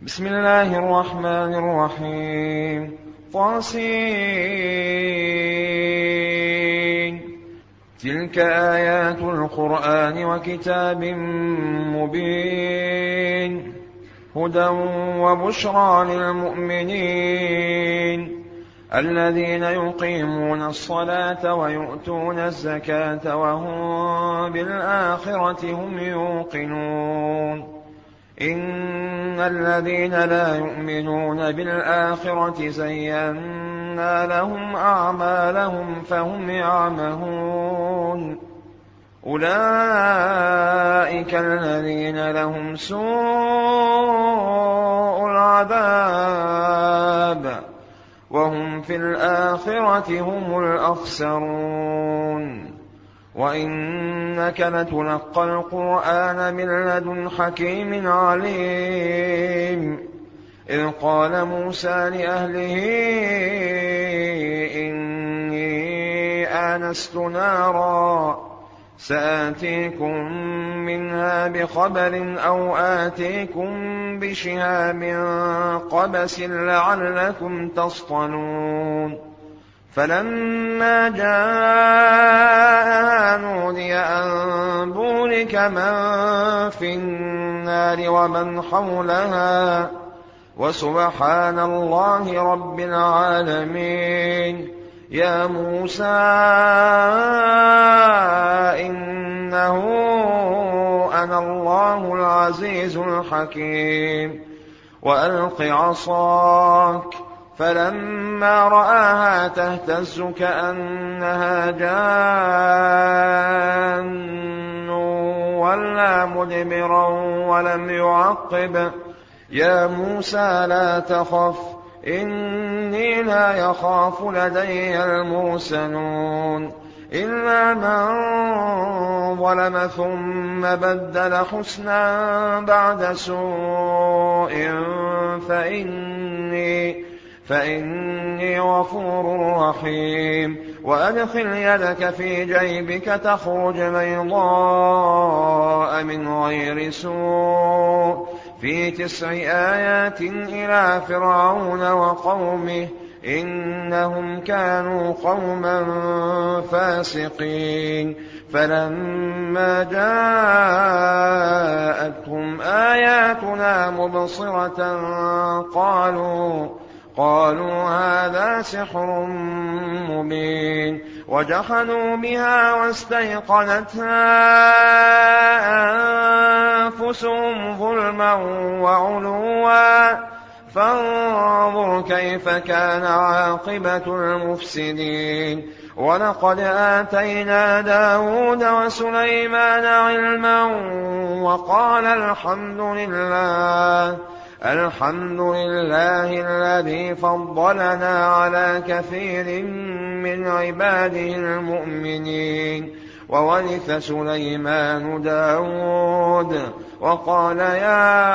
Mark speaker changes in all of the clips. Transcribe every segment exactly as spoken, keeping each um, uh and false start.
Speaker 1: بسم الله الرحمن الرحيم. طاسين. تلك آيات القرآن وكتاب مبين هدى وبشرى للمؤمنين الذين يقيمون الصلاة ويؤتون الزكاة وهم بالآخرة هم يوقنون. إن الذين لا يؤمنون بالآخرة زينا لهم أعمالهم فهم يعمهون. أولئك الذين لهم سوء العذاب وهم في الآخرة هم الأخسرون. وإنك لتلقى القرآن من لدن حكيم عليم. إذ قال موسى لأهله إني آنست نارا سآتيكم منها بخبر أو آتيكم بشهاب قبس لعلكم تصطلون. فلما جاءها نودي أن بورك من في النار ومن حولها وسبحان الله رب العالمين. يا موسى إنه أنا الله العزيز الحكيم. وألق عصاك. فلما رآها تهتز كأنها جان ولا مدبرا ولم يعقب. يا موسى لا تخف إني لا يخاف لدي المرسلون إلا من ظلم ثم بدل حسنا بعد سوء فإني فإني غفور رحيم. وأدخل يدك في جيبك تخرج بيضاء من غير سوء في تسع آيات إلى فرعون وقومه إنهم كانوا قوما فاسقين. فلما جاءتهم آياتنا مبصرة قالوا قالوا هذا سحر مبين. وجحدوا بها واستيقنتها أنفسهم ظلما وعلوا فانظر كيف كان عاقبة المفسدين. ولقد آتينا داود وسليمان علما وقال الحمد لله الحمد لله الذي فضلنا على كثير من عباده المؤمنين. وورث سليمان داود وقال يا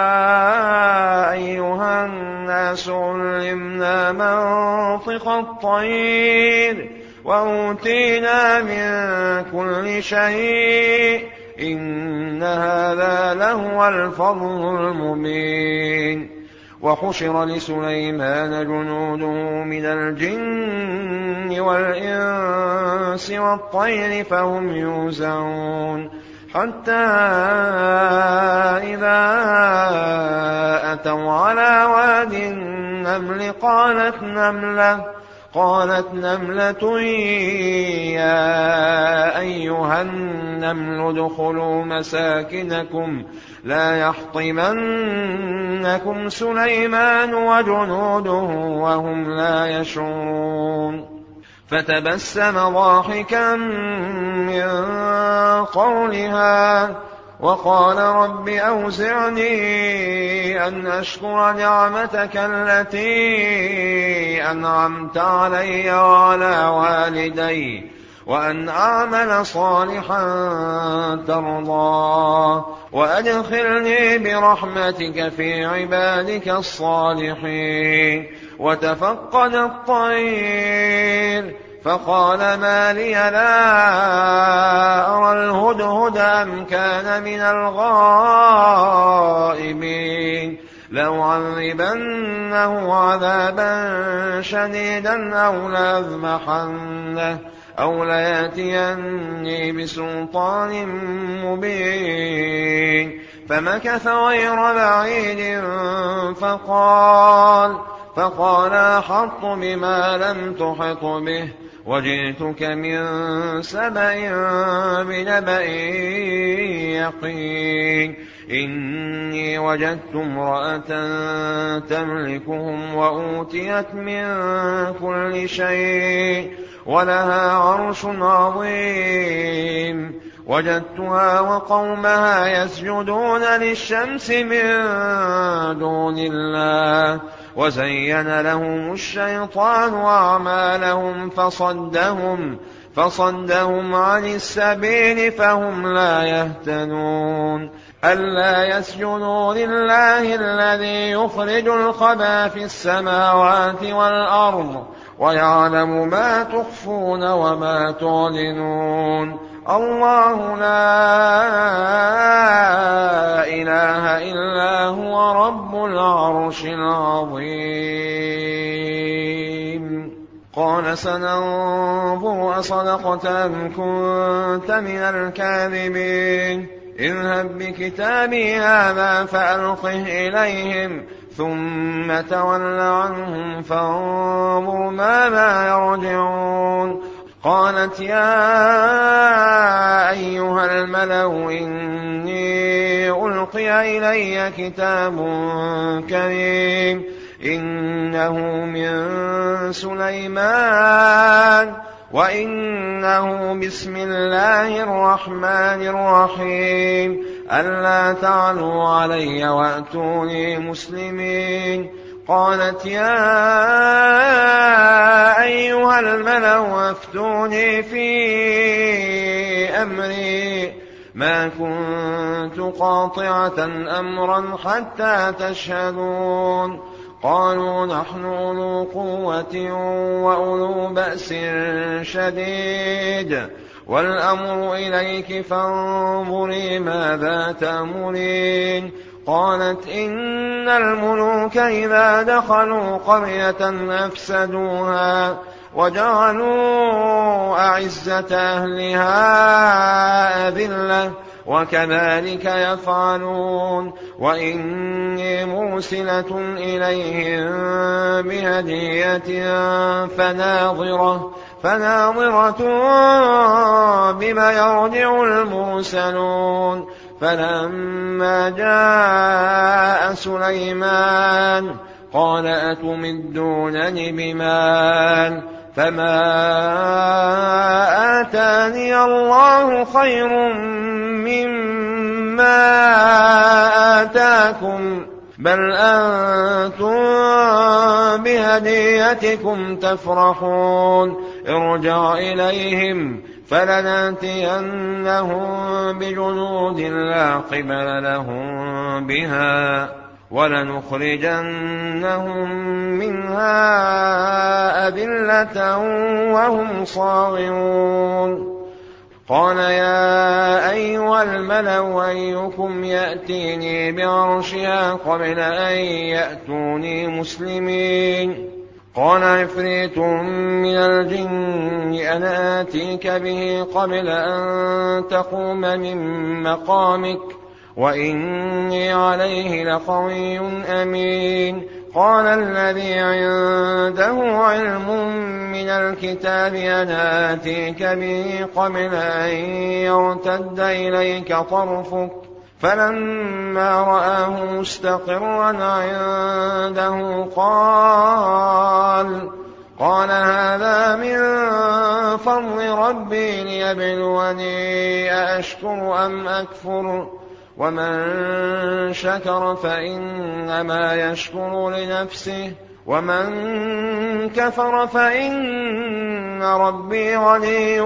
Speaker 1: أيها الناس علمنا منطق الطير وأوتينا من كل شيء إن هذا لهو الفضل المبين. وحشر لسليمان جنوده من الجن والإنس والطير فهم يوزعون حتى إذا أتوا على واد النمل قالت نملة قالت نملة يا أيها النمل ادخلوا مساكنكم لا يحطمنكم سليمان وجنوده وهم لا يشعرون. فتبسم ضاحكا من قولها وقال رب أوزعني أن أشكر نعمتك التي أنعمت علي وعلى والدي وأن أعمل صالحا ترضاه وأدخلني برحمتك في عبادك الصالحين. وتفقد الطير فقال ما لي لا أرى الهدهد أم كان من الغائبين لأعذبنه عذابا شديدا أو لأذبحنه أو ليأتيني بسلطان مبين فمكث غير بعيد فقال فقال أحط بما لم تحط به وجئتك من سبأ بنبأ يقين إني وجدت امرأة تملكهم وأوتيت من كل شيء ولها عرش عظيم وجدتها وقومها يسجدون للشمس من دون الله وزين لهم الشيطان أعمالهم فصدهم فصدهم عن السبيل فهم لا يهتدون ألا يسجدوا لله الذي يخرج الخبا في السماوات والأرض ويعلم ما تخفون وما تعلنون الله لا إله إلا هو رب العرش العظيم قال سننظر أصدقت أم كنت من الكاذبين اذهب بكتابي هذا فألقه إليهم ثم تول عنهم فانظر ماذا يرجعون قالت يا أيها الملأ إني ألقي إلي كتاب كريم إنه من سليمان وإنه بسم الله الرحمن الرحيم ألا تعلوا علي وأتوني مسلمين قالت يا أيها الملأ أفتوني في أمري ما كنت قاطعة أمرا حتى تشهدون قالوا نحن أولو قوة وأولو بأس شديد والأمر إليك فانظري ماذا تأمرين قالت إن الملوك إذا دخلوا قرية أفسدوها وجعلوا أعزة أهلها أذلة وكذلك يفعلون وإني مرسلة إليهم بهدية فناظرة فناظرة بما يرجع المرسلون فلما جاء سليمان قال أتمدونني بمال فما آتاني الله خير مما آتاكم بل أنتم بهديتكم تفرحون ارجع إليهم فلنأتينهم بجنود لا قبل لهم بها ولنخرجنهم منها أذلة وهم صاغرون قال يا أيها الملأ أيكم يأتيني بعرشها قبل أن يأتوني مسلمين قال عفريت من الجن أنا آتيك به قبل أن تقوم من مقامك وإني عليه لقوي أمين قال الذي عنده علم من الكتاب أنا آتيك به قبل أن يرتد إليك طرفك فلما رآه مستقرا عنده قال قال هذا من فضل ربي ليبلوني أأشكر أم أكفر ومن شكر فإنما يشكر لنفسه ومن كفر فإن ربي غني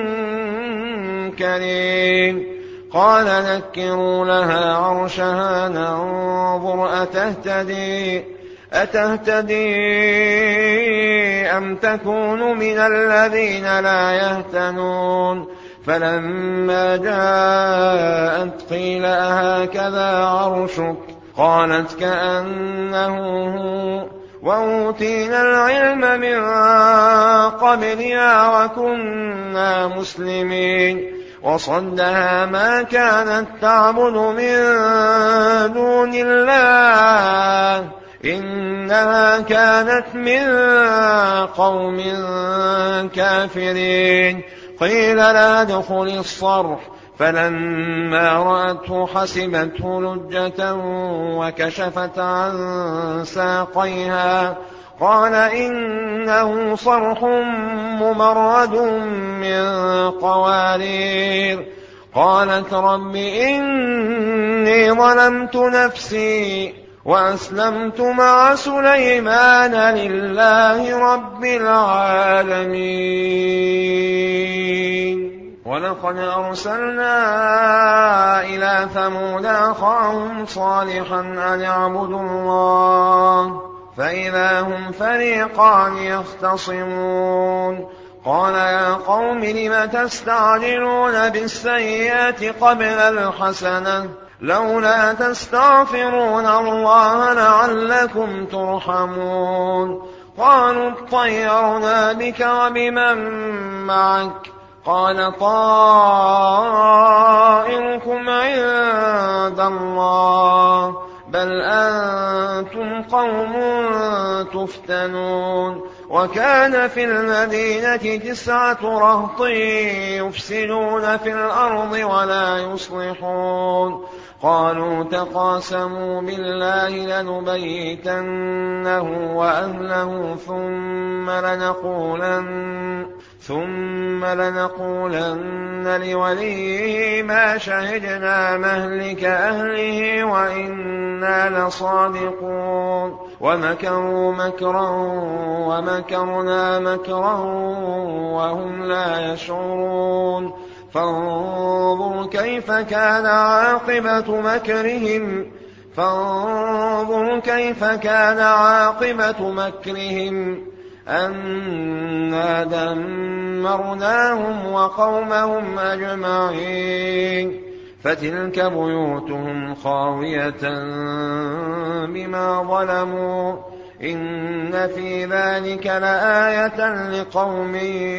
Speaker 1: كريم قال نكروا لها عرشها ننظر أتهتدي أتهتدي أم تكون من الذين لا يهتدون فلما جاءت قيل أهكذا عرشك قالت كأنه هو وأوتينا العلم من قبلها وكنا مسلمين وصدها ما كانت تعبد من دون الله إنها كانت من قوم كافرين قيل لا ادخل الصرح فلما رأته حسبته لجة وكشفت عن ساقيها قال إنه صرح ممرد من قوارير قالت رب إني ظلمت نفسي وأسلمت مع سليمان لله رب العالمين ولقد أرسلنا إلى ثمود أخاهم صالحا أن اعبدوا الله فإذا هم فريقان يختصمون قال يا قوم لم تستعجلون بالسيئات قبل الحسنة لولا تستغفرون الله لعلكم ترحمون قالوا اطيرنا بك وبمن معك قال طائركم عند الله بل أنتم قوم تفتنون وكان في المدينة تسعة رهط يفسدون في الأرض ولا يصلحون قالوا تقاسموا بالله لنبيتنه وأهله ثم لنقولن ثم لنقولن لوليه ما شهدنا مهلك أهله وإنا لصادقون ومكروا مكرا ومكرنا مكرا وهم لا يشعرون فانظر كيف كان عاقبة مكرهم فانظر كيف كان عاقبة مكرهم أنا دمرناهم وقومهم أجمعين فتلك بيوتهم خاوية بما ظلموا إن في ذلك لآية لقوم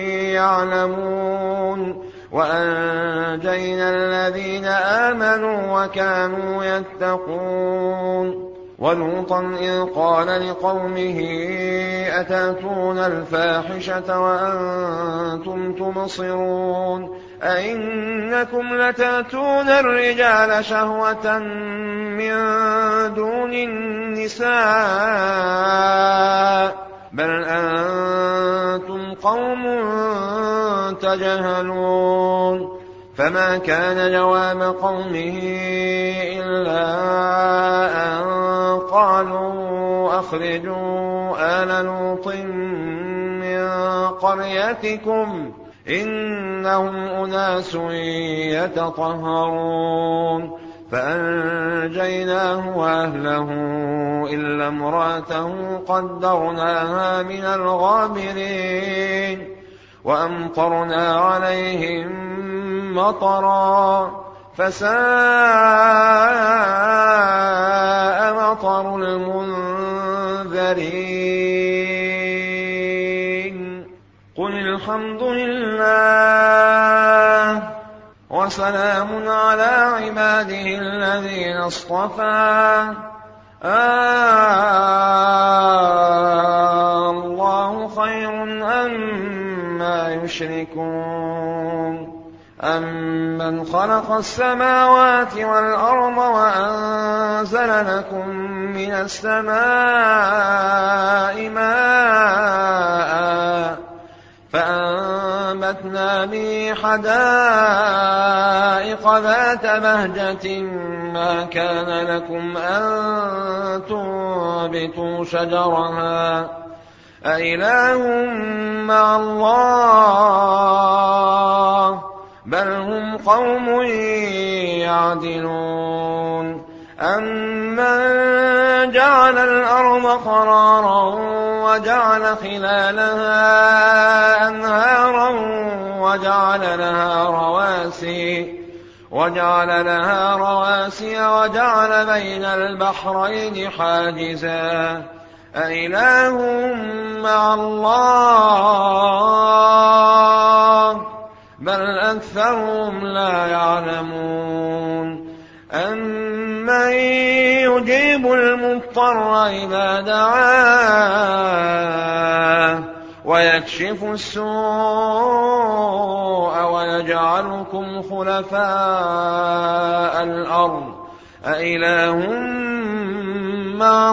Speaker 1: يعلمون وأنجينا الذين آمنوا وكانوا يتقون ولوطا إذ قال لقومه أتأتون الفاحشة وأنتم تبصرون أئنكم لتأتون الرجال شهوة من دون النساء بل أنتم قوم تجهلون فما كان جواب قومه إلا أن قالوا أخرجوا آل لوط من قريتكم إنهم أناس يتطهرون فأنجيناه وأهله إلا امرأته قدرناها من الغابرين وأمطرنا عليهم مطرا فساء مطر المنذرين قل الحمد لله وسلام على عباده الذين اصطفى آه الله خير أما يشركون أمن خلق السماوات والأرض وأنزل لكم من السماء ماء فأنبتنا به حدائق ذات بهجة ما كان لكم أن تنبتوا شجرها أإله مع الله بل هم قوم يعدلون أَمَّن جَعَلَ الْأَرْضَ قَرَارًا وَجَعَلَ خِلَالَهَا أَنْهَارًا وَجَعَلَ لَهَا رَوَاسِيَ وَجَعَلَ لَهَا رَوَاسِيَ وَجَعَلَ بَيْنَ الْبَحْرَيْنِ حَاجِزًا أَإِلَٰهٌ مَّعَ اللَّهِ بَلْ أَكْثَرُهُمْ لَا يَعْلَمُونَ أَمَّن يُجِيبُ الْمُضْطَرَّ إِذَا دَعَاهُ وَيَكْشِفُ السُّوءَ وَيَجْعَلُكُمْ خُلَفَاءَ الْأَرْضِ أَإِلَٰهٌ مَّعَ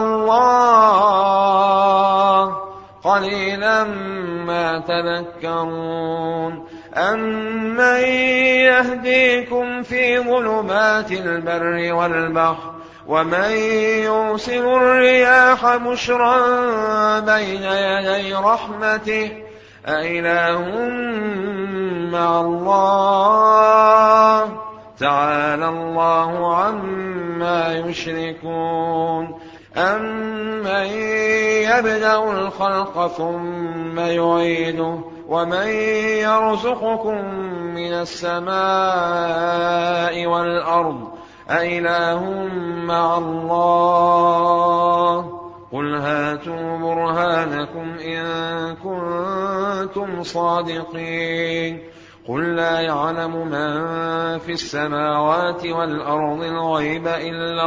Speaker 1: اللَّهِ قَلِيلًا مَّا تَذَكَّرُونَ أَمَّن يَهْدِيكُمْ فِي ظُلُمَاتِ الْبَرِّ وَالْبَحْرِ وَمَن يُرْسِلُ الرِّيَاحَ بُشْرًا بَيْنَ يَدَيْ رَحْمَتِهِ أَإِلَٰهٌ مَّعَ اللَّهِ تَعَالَى اللَّهُ عَمَّا يُشْرِكُونَ أَمَّن يَبْدَأُ الْخَلْقَ ثُمَّ يُعِيدُهُ وَمَن يَرْزُقُكُم مِّنَ السَّمَاءِ وَالْأَرْضِ أَإِلَٰهٌ مَّعَ اللَّهِ قُلْ هَاتُوا بُرْهَانَكُمْ إِن كُنتُمْ صَادِقِينَ قُل لَّا يَعْلَمُ مَن فِي السَّمَاوَاتِ وَالْأَرْضِ الْغَيْبَ إِلَّا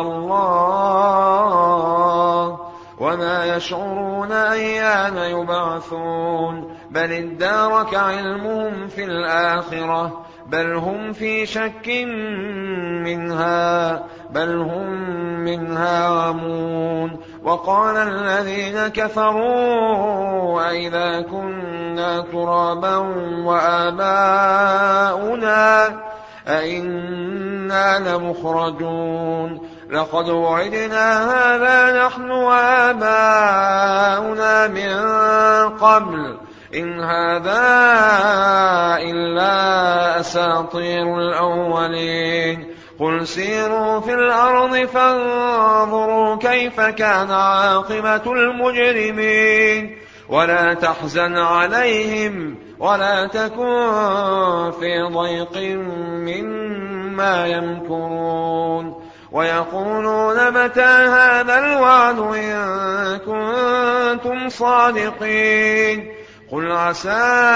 Speaker 1: اللَّهُ وَمَا يَشْعُرُونَ أَيَّانَ يُبْعَثُونَ بَلِ ادَّارَكَ عِلْمُهُمْ فِي الْآخِرَةِ بَلْ هُمْ فِي شَكٍّ مِّنْهَا بَلْ هُم مِّنْهَا عَمُونَ وَقَالَ الَّذِينَ كَفَرُوا أَإِذَا كُنَّا تُرَابًا وَآبَاؤُنَا أَإِنَّا لَمُخْرَجُونَ لَقَدْ وُعِدْنَا هَٰذَا نَحْنُ وَآبَاؤُنَا مِن قَبْلُ إِنْ هَٰذَا إِلَّا أَسَاطِيرُ الْأَوَّلِينَ قُلْ سِيرُوا فِي الْأَرْضِ فَانظُرُوا كَيْفَ كَانَ عَاقِبَةُ الْمُجْرِمِينَ وَلَا تَحْزَنْ عَلَيْهِمْ وَلَا تَكُن فِي ضَيْقٍ مِّمَّا يَمْكُرُونَ وَيَقُولُونَ مَتَىٰ هَٰذَا الْوَعْدُ إِن كُنتُمْ صَادِقِينَ قُلْ عَسَىٰ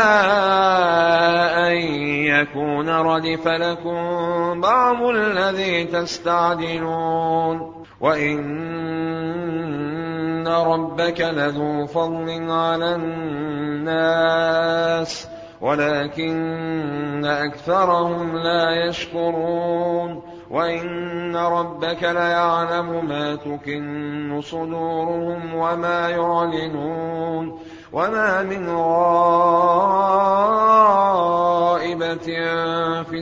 Speaker 1: أَن يَكُونَ رَدِفَ لَكُم بَعْضُ الَّذِي تَسْتَعْجِلُونَ وَإِنَّ رَبَّكَ لَذُو فَضْلٍ عَلَى النَّاسِ وَلَكِنَّ أَكْثَرَهُمْ لَا يَشْكُرُونَ وَإِنَّ رَبَّكَ لَيَعْلَمُ مَا تُكِنُّ صُدُورُهُمْ وَمَا يُعْلِنُونَ وَمَا مِنْ غَائِبَةٍ فِي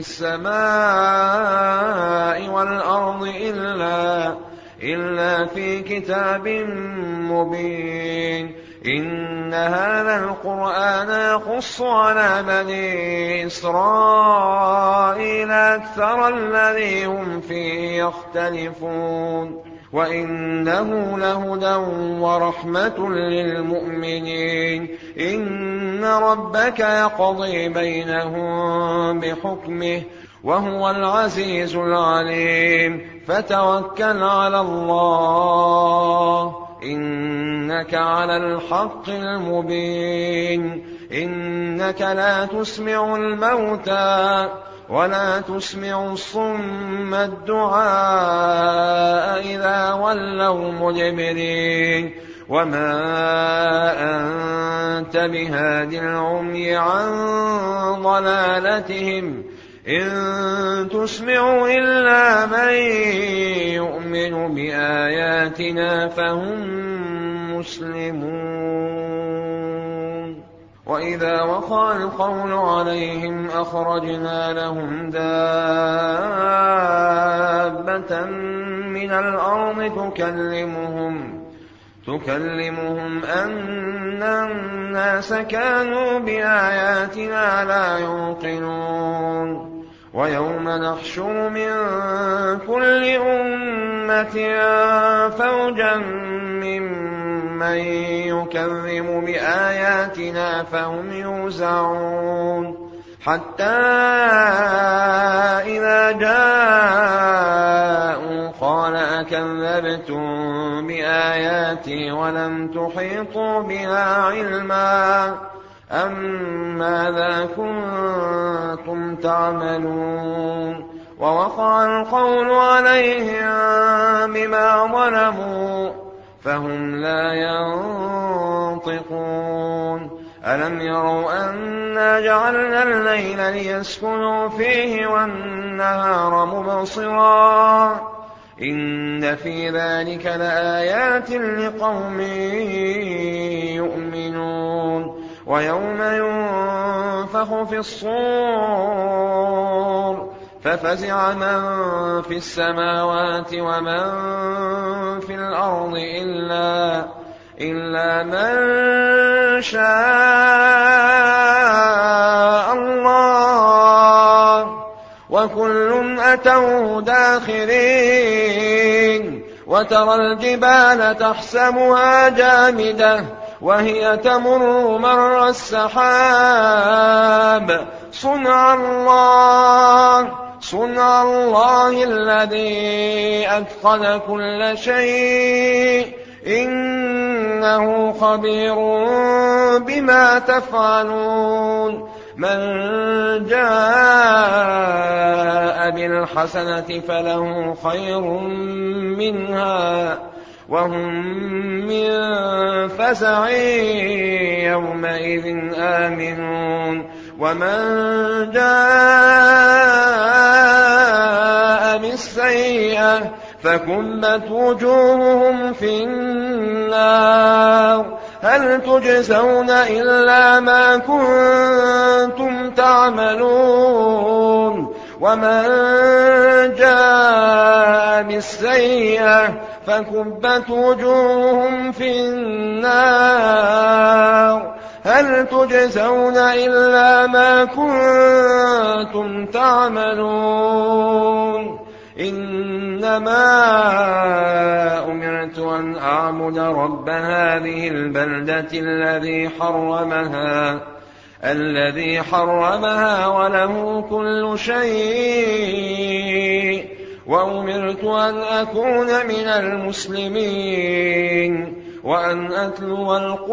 Speaker 1: السَّمَاءِ وَالْأَرْضِ إِلَّا إِلَّا فِي كِتَابٍ مُّبِينٍ إِنَّ هَٰذَا الْقُرْآنَ يَقُصُّ عَلَىٰ بَنِي إِسْرَائِيلَ أَكْثَرَ الَّذِي هُمْ فِيهِ يَخْتَلِفُونَ وَإِنَّهُ لَهُدًى وَرَحْمَةٌ لِّلْمُؤْمِنِينَ إِنَّ رَبَّكَ يَقْضِي بَيْنَهُم بِحُكْمِهِ وَهُوَ الْعَزِيزُ الْعَلِيمُ فَتَوَكَّلْ عَلَى اللَّهِ إِنَّكَ عَلَى الْحَقِّ الْمُبِينِ إِنَّكَ لَا تُسْمِعُ الْمَوْتَىٰ وَلَا تُسْمِعُ الصُّمَّ الدُّعَاءَ إِذَا وَلَّوْا مُدْبِرِينَ وَمَا أَنتَ بِهَادِ الْعُمْيِ عَن ضَلَالَتِهِمْ إِن تُسْمِعُ إِلَّا مَن يُؤْمِنُ بِآيَاتِنَا فَهُم مُّسْلِمُونَ وَإِذَا وَقَعَ الْقَوْلُ عَلَيْهِمْ أَخْرَجْنَا لَهُمْ دَابَّةً مِّنَ الْأَرْضِ تُكَلِّمُهُمْ تُكَلِّمُهُمْ أَنَّ النَّاسَ كَانُوا بِآيَاتِنَا لَا يُوقِنُونَ وَيَوْمَ نَحْشُرُ مِن كُلِّ أُمَّةٍ أمة فوجا ممن يكذب بآياتنا فهم يوزعون حتى إذا جاءوا قال أكذبتم بآياتي ولم تحيطوا بها علما أم ماذا كنتم تعملون ووقع القول عليهم بما ظلموا فهم لا ينطقون ألم يروا أنا جعلنا الليل ليسكنوا فيه والنهار مبصرا إن في ذلك لآيات لقوم يؤمنون ويوم ينفخ في الصور ففزع من في السماوات ومن في الأرض إلا, إلا من شاء الله وكل أتوه داخرين وترى الجبال تحسبها جامدة وهي تمر مر السحاب صنع الله صنع الله الذي أتقن كل شيء إنه خبير بما تفعلون من جاء بالحسنة فله خير منها وهم من فزع يومئذ آمنون ومن جاء بالسيئة فكبت وجوههم في النار هل تجزون إلا ما كنتم تعملون ومن جاء بالسيئة فكبت وجوههم في النار هل تجزون إلا ما كنتم تعملون إنما أمرت أن أعبد رب هذه البلدة الذي حرمها الذي حرمها وله كل شيء وأمرت أن أكون من المسلمين وأن أتلو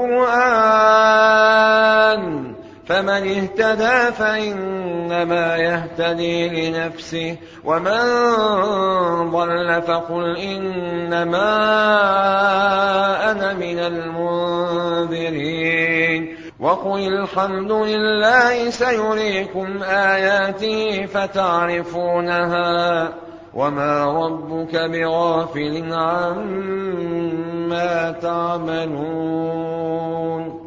Speaker 1: القرآن فمن اهتدى فإنما يهتدي لنفسه ومن ضل فقل إنما أنا من المنذرين وقل الحمد لله سيريكم آياته فتعرفونها وما ربك بغافل عما تعملون